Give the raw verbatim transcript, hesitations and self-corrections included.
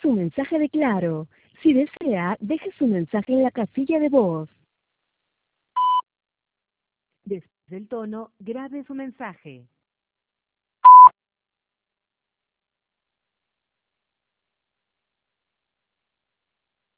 su mensaje de Claro. Si desea, deje su mensaje en la casilla de voz. Después del tono, grabe su mensaje.